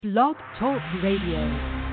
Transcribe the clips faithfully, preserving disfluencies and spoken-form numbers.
Blog Talk Radio.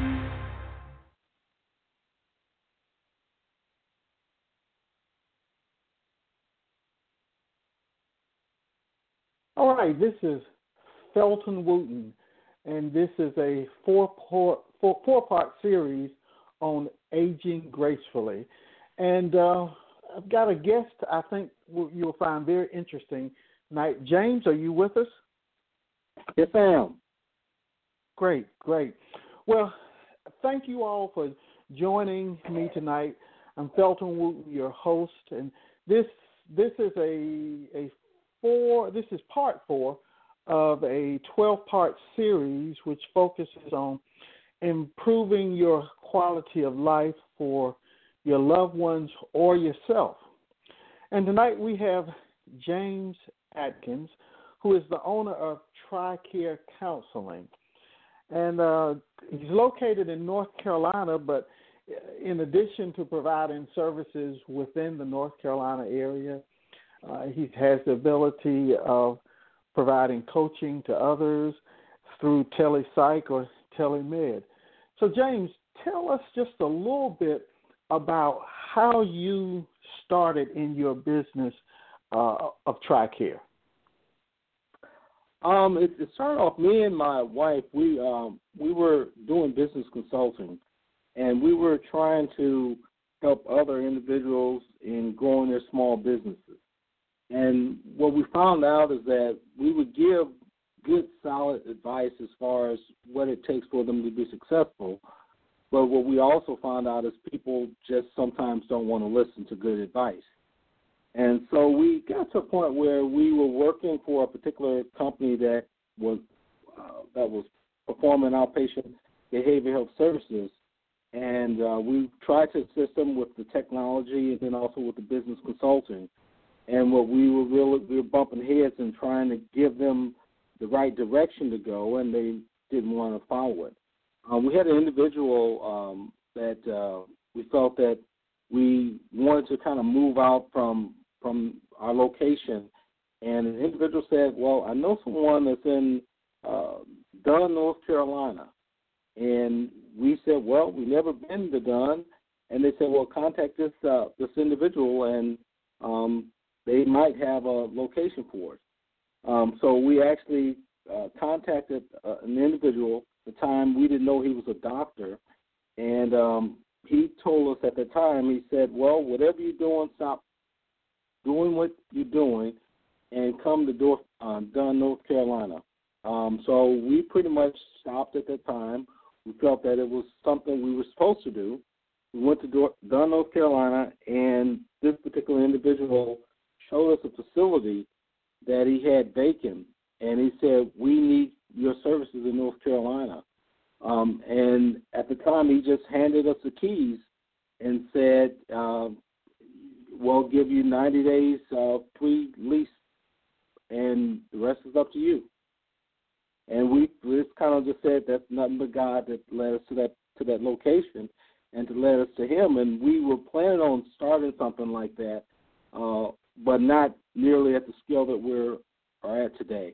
All right, this is Felton Wooten, and this is a four-part, four, four-part series on aging gracefully. And uh, I've got a guest I think you'll find very interesting tonight. James, are you with us? Yes, I am. Great, great. Well, thank you all for joining me tonight. I'm Felton Wooten, your host, and this this is a a four. This is part four of a twelve-part series which focuses on improving your quality of life for your loved ones or yourself. And tonight we have James Atkins, who is the owner of TRICARE Counseling. And uh, he's located in North Carolina, but in addition to providing services within the North Carolina area, uh, he has the ability of providing coaching to others through telepsych or telemed. So, James, tell us just a little bit about how you started in your business uh, of TRICARE. Um, it, it started off, me and my wife, we um, we were doing business consulting, and we were trying to help other individuals in growing their small businesses. And what we found out is that we would give good, solid advice as far as what it takes for them to be successful, but what we also found out is people just sometimes don't want to listen to good advice. And so we got to a point where we were working for a particular company that was uh, that was performing outpatient behavioral health services, and uh, we tried to assist them with the technology and then also with the business consulting. And what we were really we were bumping heads and trying to give them the right direction to go, and they didn't want to follow it. Um, we had an individual um, that uh, we felt that we wanted to kind of move out from from our location, and an individual said, well, I know someone that's in uh, Dunn, North Carolina. And we said, well, we've never been to Dunn. And they said, well, contact this uh, this individual, and um, they might have a location for us. Um, so we actually uh, contacted uh, an individual. At the time, we didn't know he was a doctor, and um, he told us at the time, he said, well, whatever you're doing, stop doing what you're doing and come to North, uh, Dunn, North Carolina. Um, so we pretty much stopped at that time. We felt that it was something we were supposed to do. We went to Dunn, North Carolina, and this particular individual showed us a facility that he had vacant, and he said, we need your services in North Carolina. Um, and at the time, he just handed us the keys and said, uh, we'll give you ninety days uh, free lease, and the rest is up to you. And we just kind of just said that's nothing but God that led us to that to that location and to lead us to Him. And we were planning on starting something like that, uh, but not nearly at the scale that we're are at today.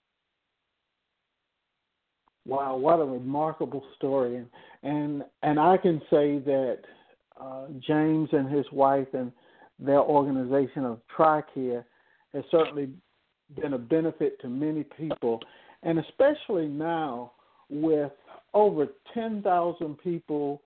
Wow, what a remarkable story. And and, and I can say that uh, James and his wife and their organization of TRICARE has certainly been a benefit to many people, and especially now with over ten thousand people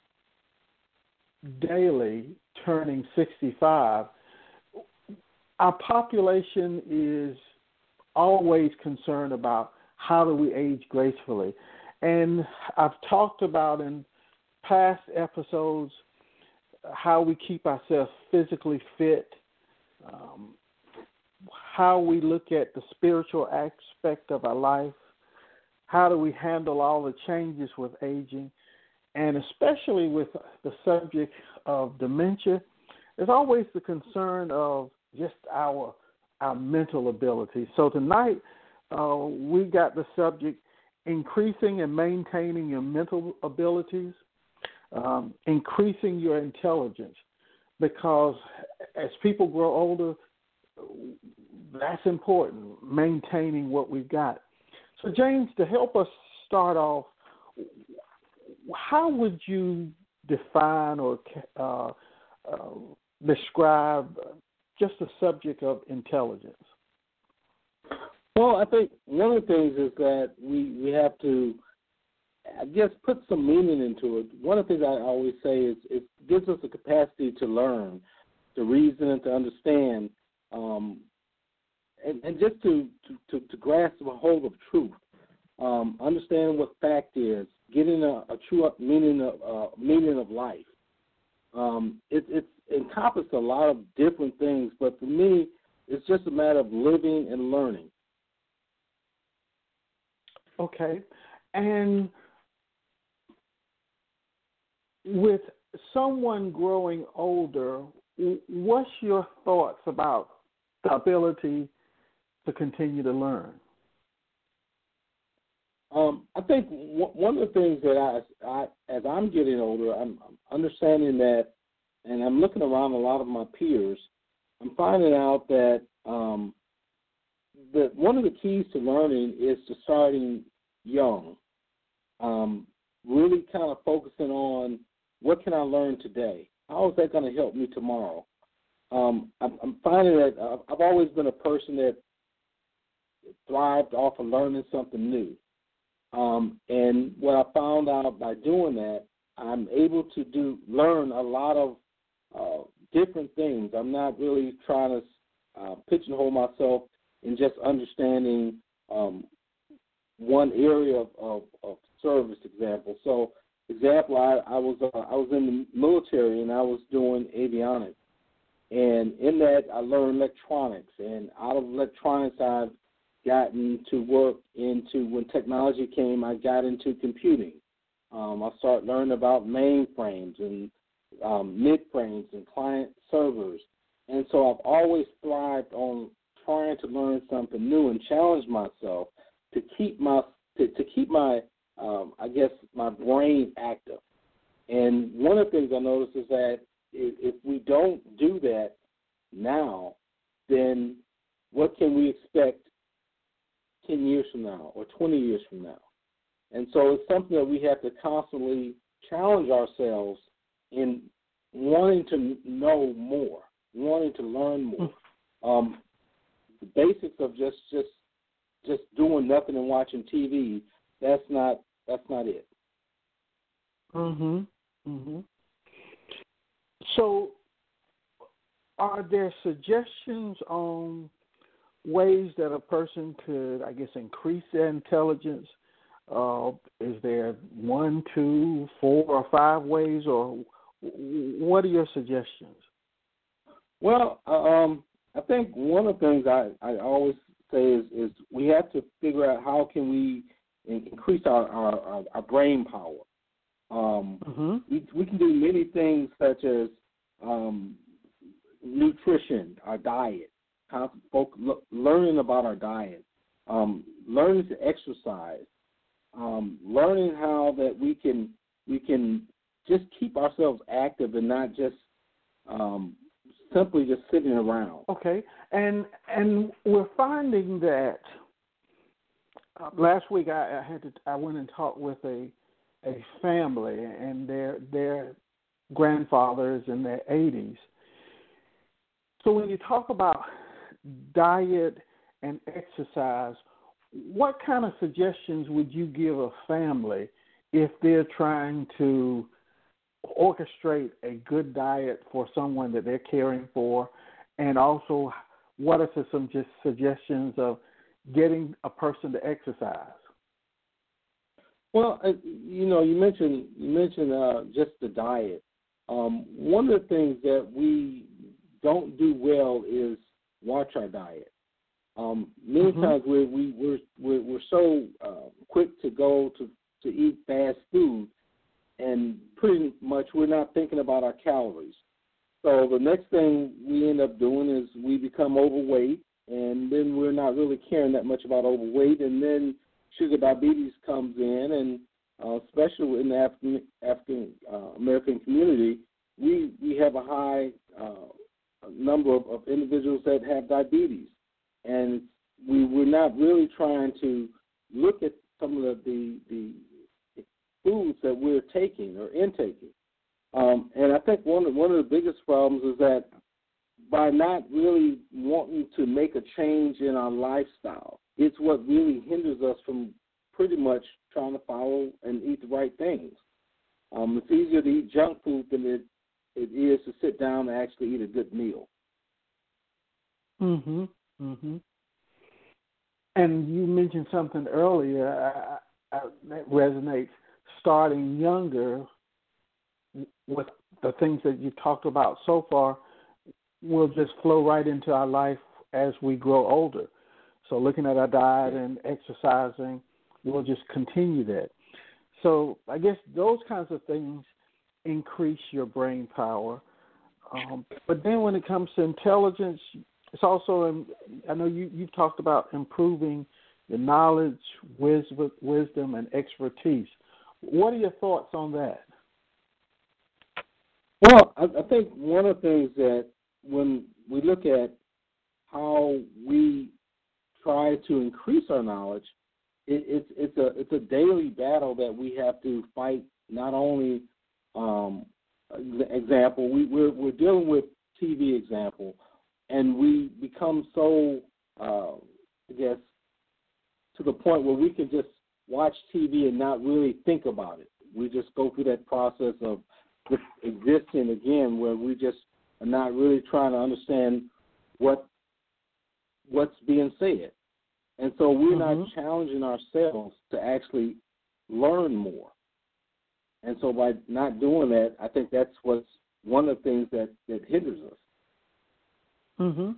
daily turning sixty-five, our population is always concerned about how do we age gracefully. And I've talked about in past episodes how we keep ourselves physically fit, um, how we look at the spiritual aspect of our life, how do we handle all the changes with aging, and especially with the subject of dementia, there's always the concern of just our our mental ability. So tonight uh, we got the subject increasing and maintaining your mental abilities, Um, increasing your intelligence, because as people grow older, that's important, maintaining what we've got. So, James, to help us start off, how would you define or uh, uh, describe just the subject of intelligence? Well, I think one of the things is that we, we have to, I guess, put some meaning into it. One of the things I always say is it gives us the capacity to learn, to reason, and to understand, um, and, and just to, to, to, to grasp a hold of truth, um, understanding what fact is, getting a, a true meaning of, uh, meaning of life. Um, it, it's encompassed a lot of different things, but for me, it's just a matter of living and learning. Okay. And with someone growing older, what's your thoughts about the ability to continue to learn? Um, I think w- one of the things that I, I, as I'm getting older, I'm, I'm understanding that, and I'm looking around a lot of my peers, I'm finding out that um, that one of the keys to learning is to starting young, um, really kind of focusing on what can I learn today? How is that going to help me tomorrow? Um, I'm, I'm finding that uh, I've always been a person that thrived off of learning something new. Um, and what I found out by doing that, I'm able to do learn a lot of uh, different things. I'm not really trying to uh, pigeonhole myself in just understanding um, one area of, of, of service. Example. So, example, I, I was uh, I was in the military and I was doing avionics, and in that I learned electronics. And out of electronics, I've gotten to work into, when technology came, I got into computing. Um, I started learning about mainframes and um, mid-frames and client servers. And so I've always thrived on trying to learn something new and challenge myself to keep my, to, to keep my, um, I guess, my brain active. And one of the things I noticed is that if, if we don't do that now, then what can we expect ten years from now or twenty years from now? And so it's something that we have to constantly challenge ourselves in wanting to know more, wanting to learn more. Um, the basics of just, just just doing nothing and watching T V, that's not that's not it. Mhm. Mhm. So, are there suggestions on ways that a person could, I guess, increase their intelligence? Uh, is there one, two, four, or five ways, or what are your suggestions? Well, um, I think one of the things I, I always say is, is we have to figure out how can we increase our, our, our, our brain power. Um, mm-hmm. we, we can do many things such as um, nutrition, our diet, learning about our diet, um, learning to exercise, um, learning how that we can we can just keep ourselves active and not just um, simply just sitting around. Okay, and and we're finding that uh, last week I, I had to I went and talked with a a family, and their their grandfathers in their eighties. So when you talk about diet and exercise, what kind of suggestions would you give a family if they're trying to orchestrate a good diet for someone that they're caring for, and also what are some just suggestions of getting a person to exercise? Well, uh, you know, you mentioned you mentioned uh, just the diet. Um, one of the things that we don't do well is watch our diet. Um, many mm-hmm. times we're, we, we're, we're, we're so uh, quick to go to, to eat fast food, and pretty much we're not thinking about our calories. So the next thing we end up doing is we become overweight, and then we're not really caring that much about overweight, and then sugar diabetes comes in, and uh, especially in the African, African uh, American community, we, we have a high uh, number of, of individuals that have diabetes. And we, we're not really trying to look at some of the, the, taking or intaking. Um, and I think one of, one of the biggest problems is that by not really wanting to make a change in our lifestyle, it's what really hinders us from pretty much trying to follow and eat the right things. Um, it's easier to eat junk food than it, it is to sit down and actually eat a good meal. Mhm. Mhm. And you mentioned something earlier uh, uh, that resonates. Starting younger with the things that you talked about so far will just flow right into our life as we grow older. So looking at our diet and exercising, we'll just continue that. So I guess those kinds of things increase your brain power. Um, but then when it comes to intelligence, it's also, I know you, you've talked about improving your knowledge, wisdom, wisdom, and expertise. What are your thoughts on that? Well, I, I think one of the things that when we look at how we try to increase our knowledge, it, it's it's a it's a daily battle that we have to fight. Not only, um, example, we, we're we're dealing with T V example, and we become so uh, I guess to the point where we can just watch T V and not really think about it. We just go through that process of just existing again, where we just are not really trying to understand what what's being said. And so we're mm-hmm. not challenging ourselves to actually learn more. And so by not doing that, I think that's what's one of the things that, that hinders us. Mm-hmm.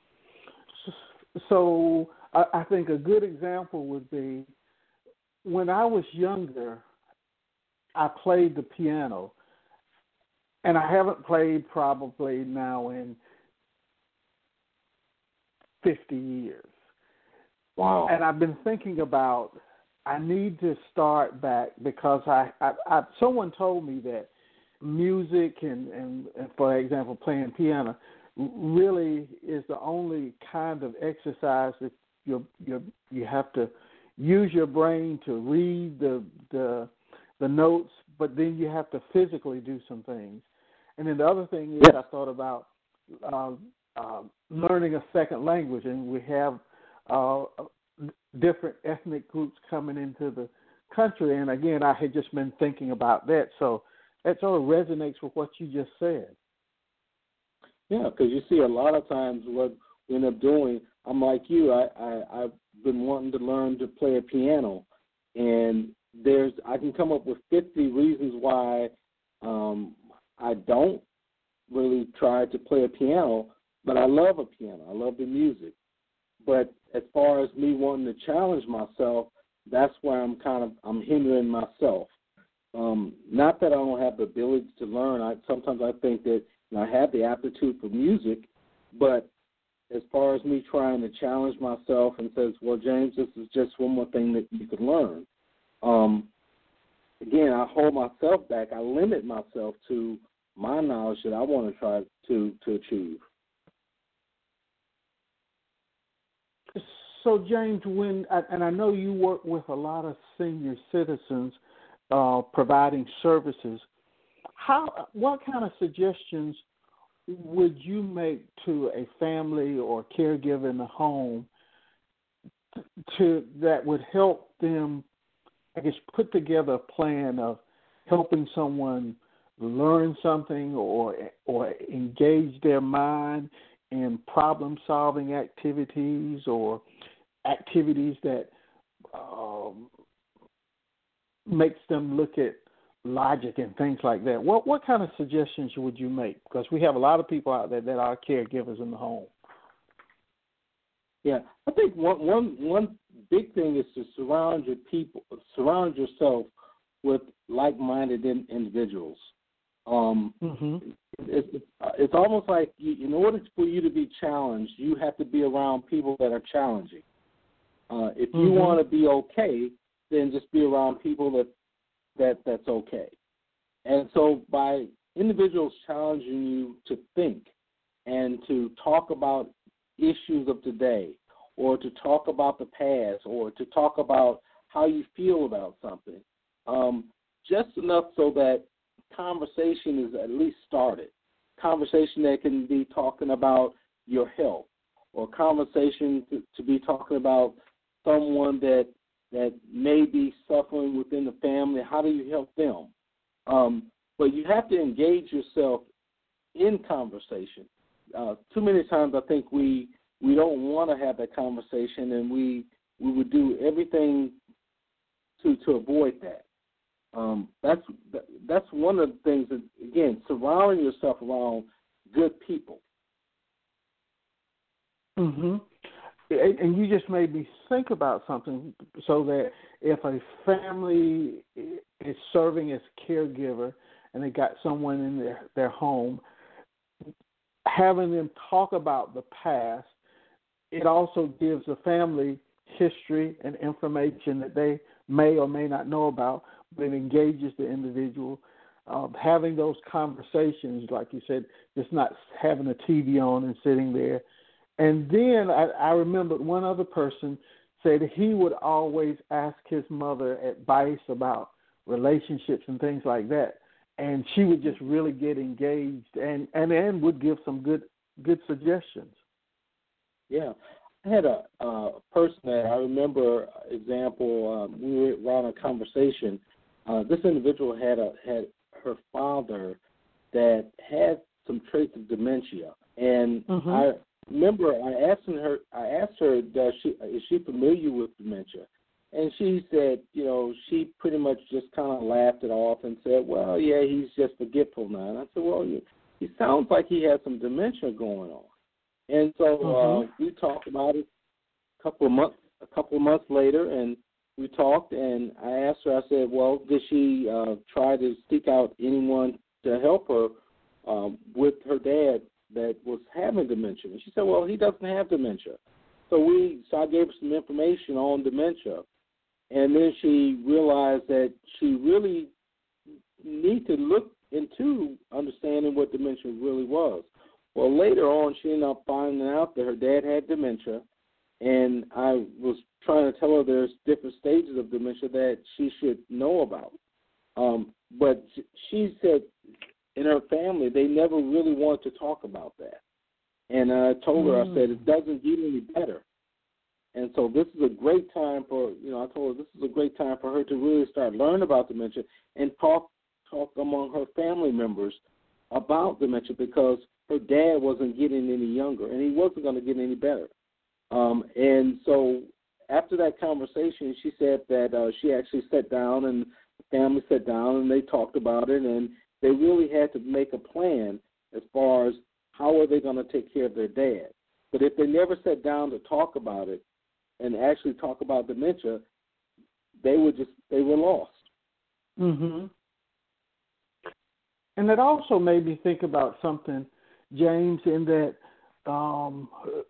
So I, I think a good example would be when I was younger, I played the piano. And I haven't played probably now in fifty years. Wow. And I've been thinking about, I need to start back because I, I, I someone told me that music and, and, and, for example, playing piano really is the only kind of exercise that you you you have to use your brain to read the the the notes, but then you have to physically do some things. And then the other thing is, yes. I thought about uh, uh, learning a second language, and we have uh, different ethnic groups coming into the country. And again, I had just been thinking about that, so that sort of resonates with what you just said. Yeah, because you see, a lot of times what we end up doing, I'm like you. I, I I've been wanting to learn to play a piano, and there's I can come up with fifty reasons why. Um, I don't really try to play a piano, but I love a piano. I love the music. But as far as me wanting to challenge myself, that's where I'm kind of I'm hindering myself. Um, not that I don't have the ability to learn. I sometimes I think that you know, I have the aptitude for music, but as far as me trying to challenge myself and says, well, James, this is just one more thing that you could learn. Um, again, I hold myself back. I limit myself to my knowledge that I want to try to, to achieve. So, James, when and I know you work with a lot of senior citizens uh, providing services, how what kind of suggestions would you make to a family or caregiver in the home to that would help them, I guess, put together a plan of helping someone learn something or or engage their mind in problem-solving activities or activities that um, makes them look at logic and things like that? What what kind of suggestions would you make? Because we have a lot of people out there that are caregivers in the home. Yeah, I think one one one big thing is to surround your people, surround yourself with like-minded in, individuals. Um, mm-hmm. it, it, it's almost like you, in order for you to be challenged, you have to be around people that are challenging. Uh, if you mm-hmm. want to be okay, then just be around people that, that that's okay. And so by individuals challenging you to think and to talk about issues of today or to talk about the past or to talk about how you feel about something, um, just enough so that conversation is at least started. Conversation that can be talking about your health, or conversation to, to be talking about someone that that may be suffering within the family. How do you help them? Um, but you have to engage yourself in conversation. Uh, too many times I think we we don't want to have that conversation, and we we would do everything to to avoid that. Um, that's that's one of the things that, again, surrounding yourself around good people. Mm-hmm. And you just made me think about something, so that if a family is serving as caregiver and they got someone in their, their home, having them talk about the past, it also gives the family history and information that they may or may not know about, but it engages the individual. Um, having those conversations, like you said, just not having a T V on and sitting there. And then I, I remembered one other person said he would always ask his mother advice about relationships and things like that, and she would just really get engaged and, and, and would give some good good suggestions. Yeah. I had a uh, person that I remember, example, um, we were around a conversation. Uh, this individual had a had her father that had some traits of dementia, and mm-hmm. I remember I asked her, I asked her, does she is she familiar with dementia? And she said, you know, she pretty much just kind of laughed it off and said, well, yeah, he's just forgetful now. And I said, well, he, he sounds like he has some dementia going on. And so mm-hmm. uh, we talked about it a couple of months, a couple of months later, and we talked. And I asked her, I said, well, did she uh, try to seek out anyone to help her um, with her dad that was having dementia? And she said, well, he doesn't have dementia. So we, so I gave her some information on dementia, and then she realized that she really needed to look into understanding what dementia really was. Well, later on, she ended up finding out that her dad had dementia, and I was trying to tell her there's different stages of dementia that she should know about. Um, but she said in her family, they never really wanted to talk about that. And I told her, mm. I said, it doesn't get any better. And so this is a great time for, you know, I told her this is a great time for her to really start learning about dementia and talk talk among her family members about dementia, because her dad wasn't getting any younger and he wasn't going to get any better. Um, and so after that conversation, she said that uh, she actually sat down and the family sat down and they talked about it, and they really had to make a plan as far as how are they going to take care of their dad. But if they never sat down to talk about it and actually talk about dementia, they were just, they were lost. Mm-hmm. And it also made me think about something, James, in that um,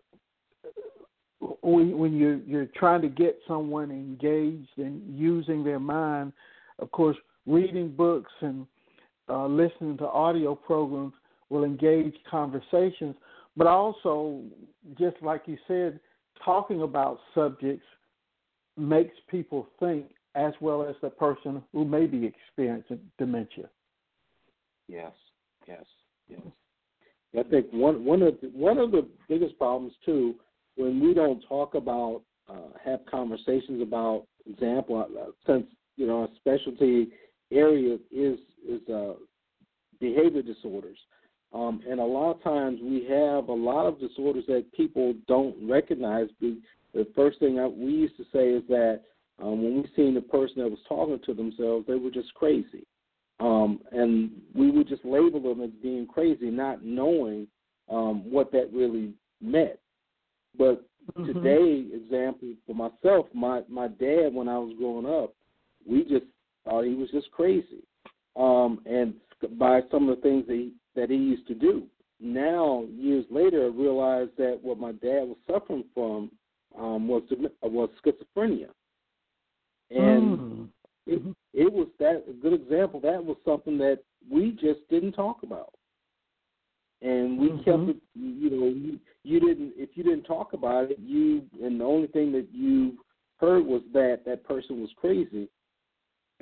when, when you're, you're trying to get someone engaged and using their mind, of course, reading books and uh, listening to audio programs will engage conversations, but also, just like you said, talking about subjects makes people think, as well as the person who may be experiencing dementia. Yes, yes, yes. I think one one of the, one of the biggest problems too, when we don't talk about, uh, have conversations about, example, uh, since you know our specialty area is is uh, behavior disorders, um, and a lot of times we have a lot of disorders that people don't recognize. The first thing I, we used to say is that um, when we seen the person that was talking to themselves, they were just crazy. Um, and we would just label them as being crazy, not knowing um, what that really meant. But mm-hmm. today, example, for myself, my, my dad, when I was growing up, we just thought he was just crazy. Um, and by some of the things that he, that he used to do. Now, years later, I realized that what my dad was suffering from um, was, was schizophrenia. And mm. It, it was that a good example. That was something that we just didn't talk about, and we mm-hmm. kept it. You know, you, you didn't. If you didn't talk about it, you and the only thing that you heard was that that person was crazy.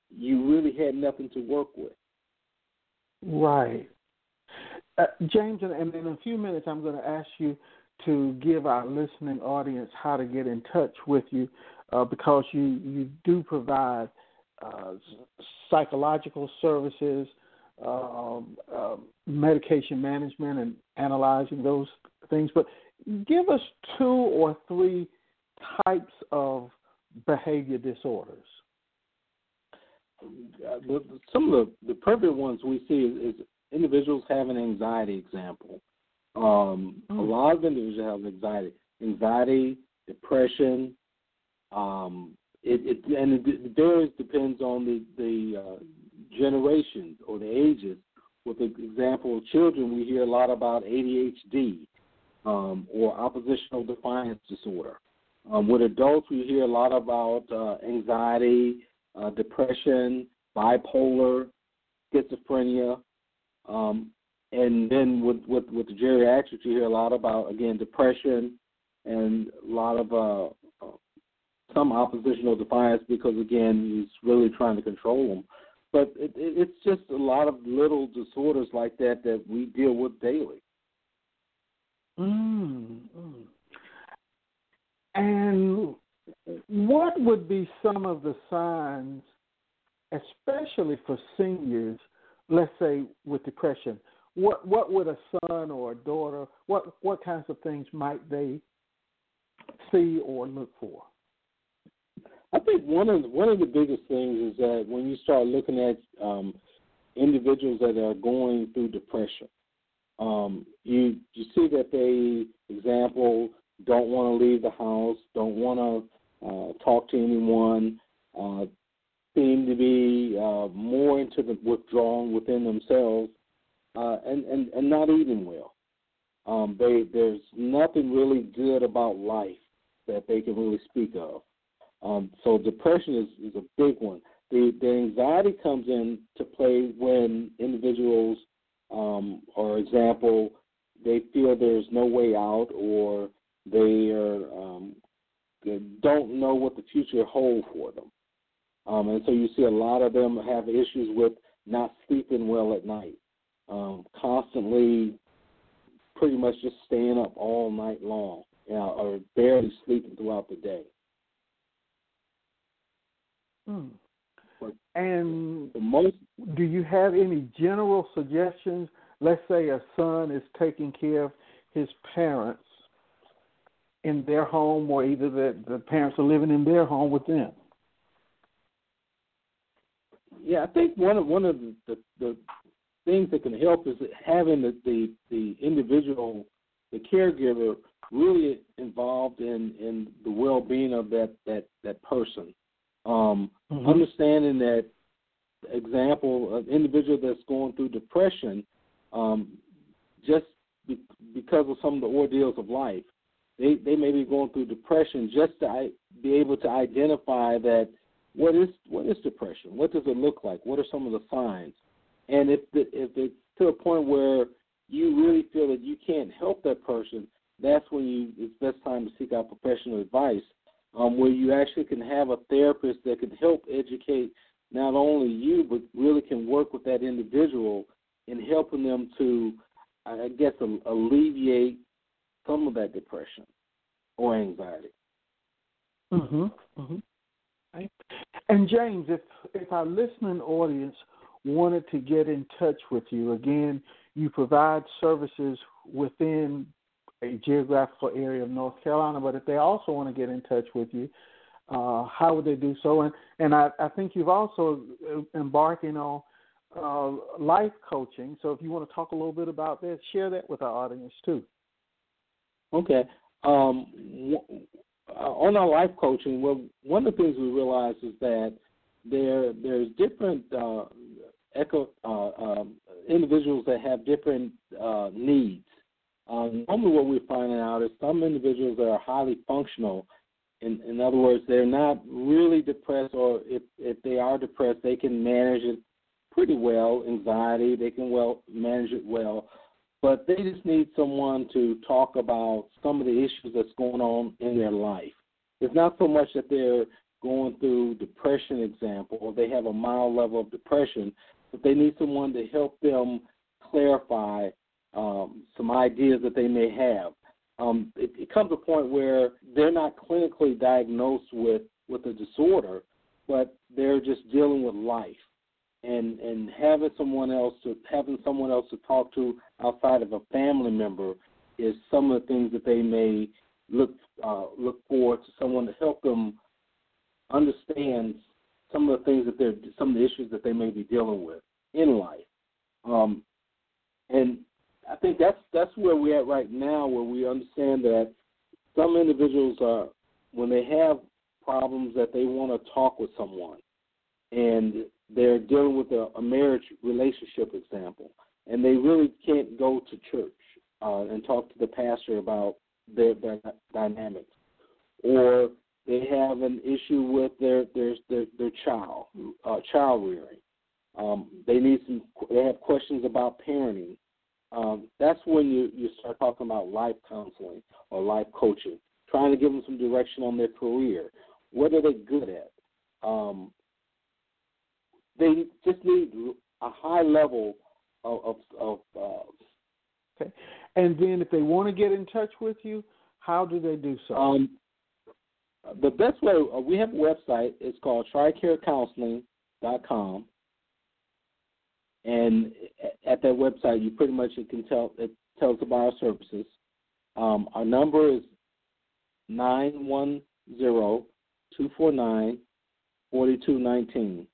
you really had nothing to work with. Right. Uh, James, and, and in a few minutes, I'm going to ask you to give our listening audience how to get in touch with you uh, because you, you do provide uh, psychological services, uh, uh, medication management, and analyzing those things. But give us two or three types of behavior disorders. Uh, the, some of the, the perfect ones we see is, is individuals have an anxiety example. Um, mm. A lot of individuals have anxiety, anxiety, depression. Um, it, it and it varies depends on the the uh, generations or the ages. With the example of children, we hear a lot about A D H D um, or oppositional defiance disorder. Um, with adults, we hear a lot about uh, anxiety, uh, depression, bipolar, schizophrenia. Um, and then with, with, with the geriatrics, you hear a lot about, again, depression and a lot of uh, some oppositional defiance because, again, he's really trying to control them. But it, it, it's just a lot of little disorders like that that we deal with daily. Mm. And what would be some of the signs, especially for seniors, let's say with depression? What what would a son or a daughter, what what kinds of things might they see or look for? I think one of the, one of the biggest things is that when you start looking at um, individuals that are going through depression, um, you you see that they, example, don't want to leave the house, don't want to uh, talk to anyone, uh, seem to be uh, more into the withdrawing within themselves, uh, and, and, and not eating well. Um, they, there's nothing really good about life that they can really speak of. Um, so depression is, is a big one. The, the anxiety comes into play when individuals, um, for example, they feel there's no way out or they are um, they don't know what the future holds for them. Um, and so you see a lot of them have issues with not sleeping well at night, um, constantly pretty much just staying up all night long, you know, or barely sleeping throughout the day. Hmm. And most, do you have any general suggestions? Let's say a son is taking care of his parents in their home, or either the, the parents are living in their home with them. Yeah, I think one of one of the, the, the things that can help is having the, the, the individual, the caregiver, really involved in, in the well-being of that that, that person. Um, mm-hmm. Understanding that, example, an individual that's going through depression, um, just be, because of some of the ordeals of life, they, they may be going through depression just to be able to identify that what is what is depression? What does it look like? What are some of the signs? And if the, if it's to a point where you really feel that you can't help that person, that's when you it's best time to seek out professional advice, um, where you actually can have a therapist that can help educate not only you, but really can work with that individual in helping them to, I guess, alleviate some of that depression or anxiety. Mm-hmm. Mm-hmm. Right. And James, if if our listening audience wanted to get in touch with you, again, you provide services within a geographical area of North Carolina, but if they also want to get in touch with you, uh, how would they do so? And and I, I think you've also embarking on uh, life coaching. So if you want to talk a little bit about that, share that with our audience too. Okay. Um, on our life coaching, well, one of the things we realize is that there there's different uh, echo, uh, um, individuals that have different uh, needs. Um, normally what we're finding out is some individuals that are highly functional. In, in other words, they're not really depressed, or if, if they are depressed, they can manage it pretty well, anxiety, they can well manage it well. But they just need someone to talk about some of the issues that's going on in their life. It's not so much that they're going through depression, example, or they have a mild level of depression, but they need someone to help them clarify um, some ideas that they may have. Um, it, it comes to a point where they're not clinically diagnosed with, with a disorder, but they're just dealing with life. And, and having someone else to having someone else to talk to outside of a family member is some of the things that they may look uh, look forward to, someone to help them understand some of the things that they're some of the issues that they may be dealing with in life. Um, and I think that's that's where we're at right now, where we understand that some individuals are, when they have problems, that they want to talk with someone, and they're dealing with a, a marriage relationship example, and they really can't go to church uh, and talk to the pastor about their, their dynamics, or they have an issue with their their their, their child, uh, child rearing. Um, they need some. They have questions about parenting. Um, that's when you, you start talking about life counseling or life coaching, trying to give them some direction on their career. What are they good at? Um, they just need a high level of, of, of uh, okay. And then if they want to get in touch with you, how do they do so? Um, the best way, uh, we have a website. It's called tri care counseling dot com. And at that website, you pretty much it can tell it tells about our services. Um, our number is nine one zero, two four nine, four two one nine.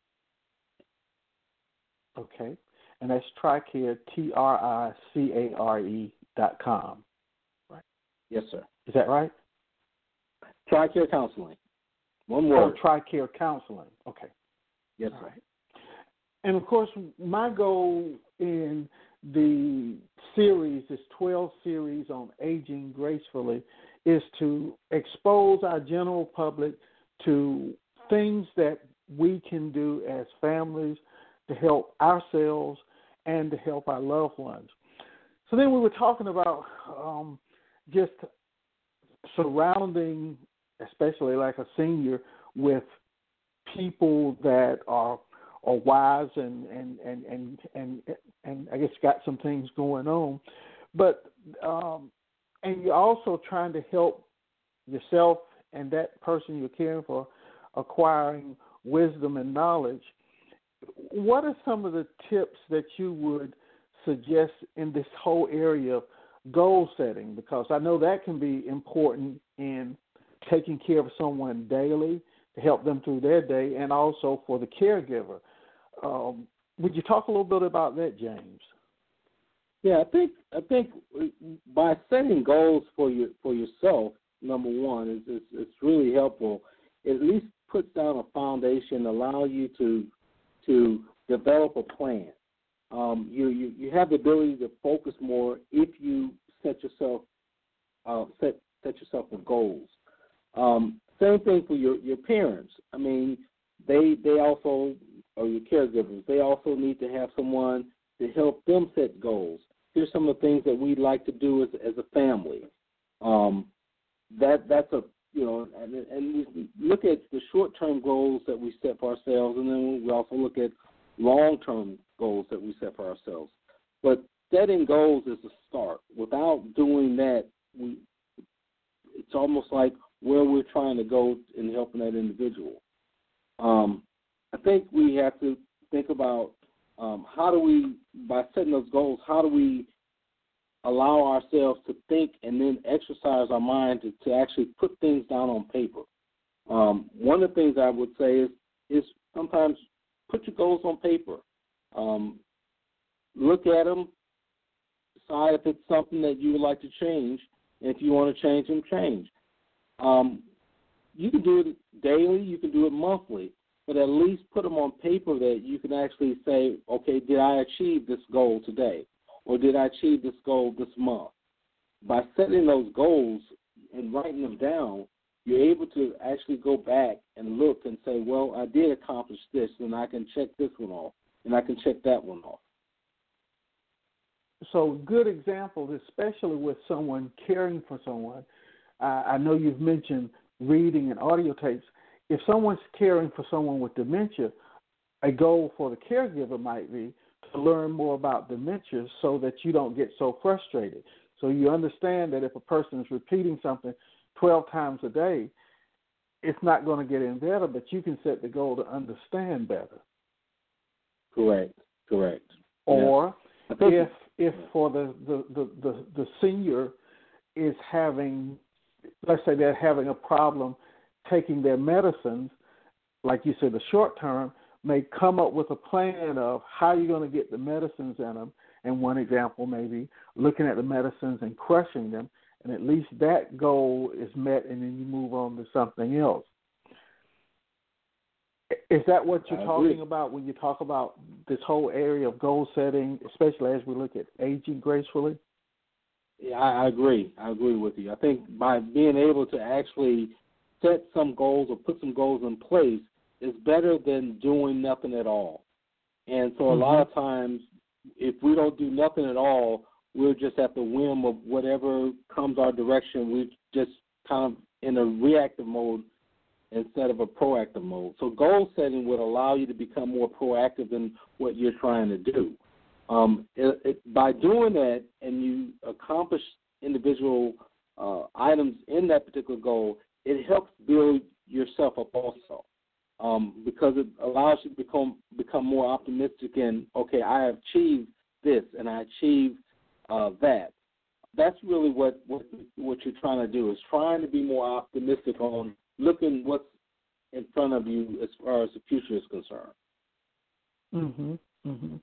Okay, and that's TRICARE, T R I C A R E dot com. Right. Yes, sir. Is that right? TRICARE Counseling. One Oh, word. TRICARE Counseling. Okay. Yes, All sir. right. And, of course, my goal in the series, this twelve series on aging gracefully, is to expose our general public to things that we can do as families to help ourselves and to help our loved ones. So then we were talking about um, just surrounding, especially like a senior, with people that are are wise and and and and and, and I guess got some things going on, but um, and you're also trying to help yourself and that person you're caring for acquiring wisdom and knowledge. What are some of the tips that you would suggest in this whole area of goal setting? Because I know that can be important in taking care of someone daily to help them through their day, and also for the caregiver. Um, would you talk a little bit about that, James? Yeah, I think I think by setting goals for your for yourself, number one, is it's, it's really helpful. It at least puts down a foundation, allow you to to develop a plan. Um, you, you you have the ability to focus more if you set yourself uh, set set yourself with goals. Um, same thing for your, your parents. I mean, they they also, or your caregivers, they also need to have someone to help them set goals. Here's some of the things that we'd like to do as as a family. Um, that that's a you know, and, and we look at the short-term goals that we set for ourselves, and then we also look at long-term goals that we set for ourselves. But setting goals is a start. Without doing that, we it's almost like where we're trying to go in helping that individual. Um, I think we have to think about um, how do we, by setting those goals, how do we allow ourselves to think and then exercise our mind to, to actually put things down on paper. Um, one of the things I would say is, is sometimes put your goals on paper. Um, look at them, decide if it's something that you would like to change, and if you want to change them, change. Um, you can do it daily, you can do it monthly, but at least put them on paper that you can actually say, okay, did I achieve this goal today? Or did I achieve this goal this month? By setting those goals and writing them down, you're able to actually go back and look and say, well, I did accomplish this, and I can check this one off, and I can check that one off. So good examples, especially with someone caring for someone. Uh, I know you've mentioned reading and audio tapes. if someone's caring for someone with dementia, a goal for the caregiver might be to learn more about dementia so that you don't get so frustrated. So you understand that if a person is repeating something twelve times a day, it's not going to get any better, but you can set the goal to understand better. Correct, correct. Or yeah. if if for the, the, the, the, the senior is having, let's say they're having a problem taking their medicines, like you said, the short term, may come up with a plan of how you're going to get the medicines in them. And one example may be looking at the medicines and crushing them, and at least that goal is met, and then you move on to something else. Is that what you're I talking agree. about when you talk about this whole area of goal setting, especially as we look at aging gracefully? Yeah, I, I agree. I agree with you. I think by being able to actually set some goals or put some goals in place is better than doing nothing at all. And so a mm-hmm. lot of times, if we don't do nothing at all, we're just at the whim of whatever comes our direction. We're just kind of in a reactive mode instead of a proactive mode. So goal setting would allow you to become more proactive in what you're trying to do. Um, it, it, by doing that and you accomplish individual uh, items in that particular goal, it helps build yourself up also, um, because it allows you to become become more optimistic in, okay, I have achieved this and I achieved uh, that. That's really what, what what you're trying to do, is trying to be more optimistic on looking what's in front of you as far as the future is concerned. Mm-hmm. Mm-hmm.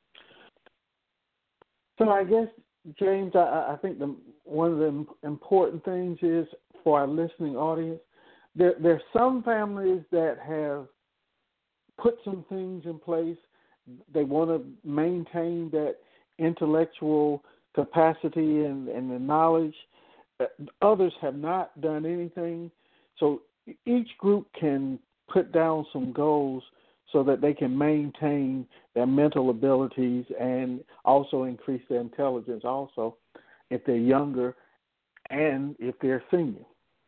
So I guess, James, I, I think the, one of the important things is for our listening audience, there, there are some families that have put some things in place. They want to maintain that intellectual capacity and, and the knowledge. Others have not done anything. So each group can put down some goals so that they can maintain their mental abilities and also increase their intelligence also if they're younger and if they're senior.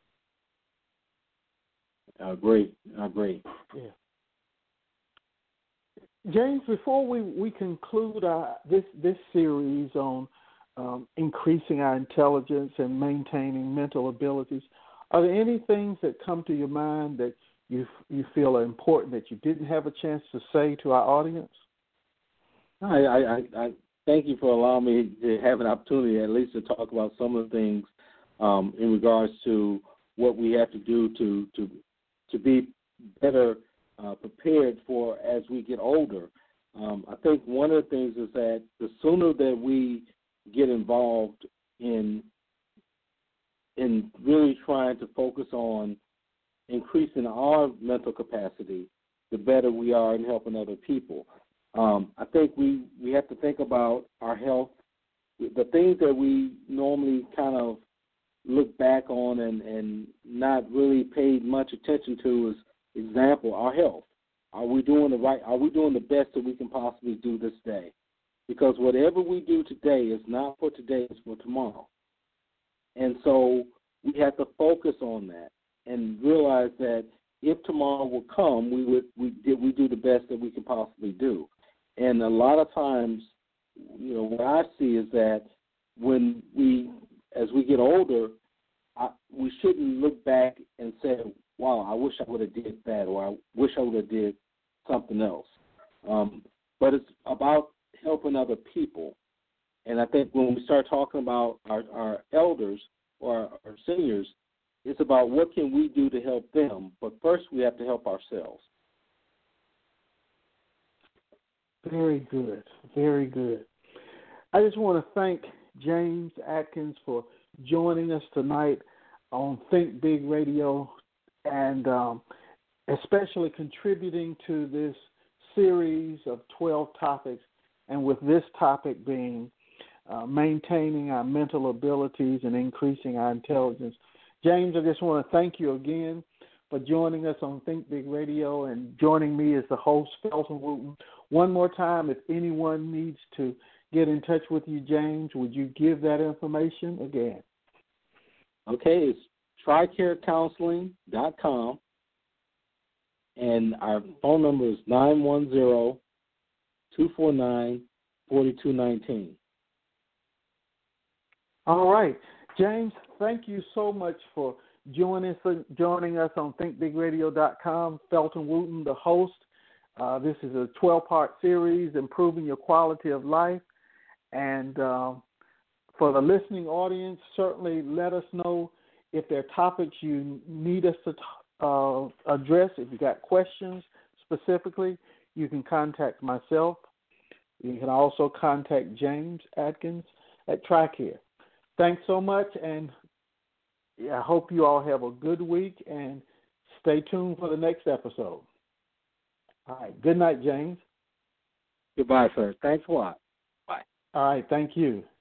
I agree. I agree. Yeah. James, before we, we conclude our, this, this series on um, increasing our intelligence and maintaining mental abilities, are there any things that come to your mind that you you feel are important that you didn't have a chance to say to our audience? I, I, I thank you for allowing me to have an opportunity at least to talk about some of the things um, in regards to what we have to do to to to be better uh, prepared for as we get older. Um, I think one of the things is that the sooner that we get involved in in really trying to focus on increasing our mental capacity, the better we are in helping other people. Um, I think we, we have to think about our health. The things that we normally kind of look back on and, and not really paid much attention to is, example, our health. Are we doing the right? Are we doing the best that we can possibly do this day? Because whatever we do today is not for today, it's for tomorrow. And so we have to focus on that and realize that if tomorrow will come, we would we did we do the best that we can possibly do. And a lot of times, you know, what I see is that when we, as we get older, I, we shouldn't look back and say, "Wow, I wish I would have did that," or "I wish I would have did something else." Um, but it's about helping other people. And I think when we start talking about our, our elders or our, our seniors, it's about what can we do to help them. But first, we have to help ourselves. Very good. Very good. I just want to thank James Atkins for joining us tonight on Think Big Radio and um, especially contributing to this series of twelve topics, and with this topic being uh, maintaining our mental abilities and increasing our intelligence. James, I just want to thank you again for joining us on Think Big Radio and joining me as the host, Felton Wooten. One more time, if anyone needs to get in touch with you, James, would you give that information again? Okay, it's tri care counseling dot com. and our phone number is nine one zero, two four nine, four two one nine. All right. James, thank you so much for joining us, joining us on think big radio dot com. Felton Wooten, the host. Uh, this is a twelve-part series, Improving Your Quality of Life. And uh, for the listening audience, certainly let us know if there are topics you need us to uh, address. If you got questions specifically, you can contact myself. You can also contact James Atkins at TRICARE. Thanks so much, and I hope you all have a good week, and stay tuned for the next episode. All right. Good night, James. Goodbye, sir. Thanks a lot. Bye. All right. Thank you.